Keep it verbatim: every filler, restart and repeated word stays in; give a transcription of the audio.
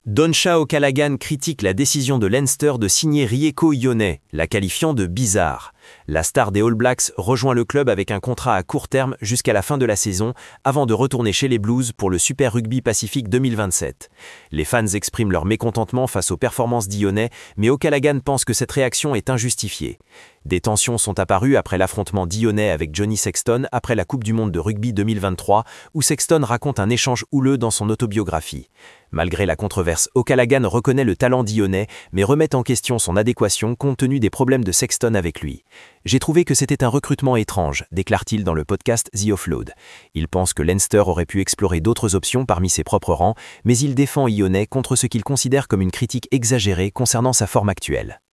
Doncha O'Callaghan critique la décision de Leinster de signer Rieko Ioane, la qualifiant de bizarre. La star des All Blacks rejoint le club avec un contrat à court terme jusqu'à la fin de la saison, avant de retourner chez les Blues pour le Super Rugby Pacifique deux mille vingt-sept. Les fans expriment leur mécontentement face aux performances d'Ioane, mais O'Callaghan pense que cette réaction est injustifiée. Des tensions sont apparues après l'affrontement d'Ioane avec Johnny Sexton après la Coupe du Monde de rugby deux mille vingt-trois, où Sexton raconte un échange houleux dans son autobiographie. Malgré la controverse, O'Callaghan reconnaît le talent d'Ioane, mais remet en question son adéquation compte tenu des problèmes de Sexton avec lui. « J'ai trouvé que c'était un recrutement étrange », déclare-t-il dans le podcast The Offload. Il pense que Leinster aurait pu explorer d'autres options parmi ses propres rangs, mais il défend Ioane contre ce qu'il considère comme une critique exagérée concernant sa forme actuelle.